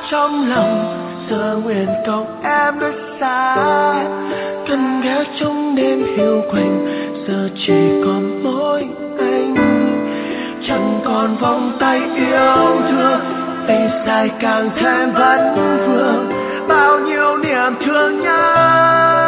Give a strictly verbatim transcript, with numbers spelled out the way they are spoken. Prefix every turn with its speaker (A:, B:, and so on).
A: trong lòng, giờ nguyện cầu em được xa. Cần ghé trong đêm hiu quạnh, giờ chỉ còn mỗi anh. Chẳng còn vòng tay yêu thương, tay dài càng thêm vẫn vương. Bao nhiêu niềm thương nhớ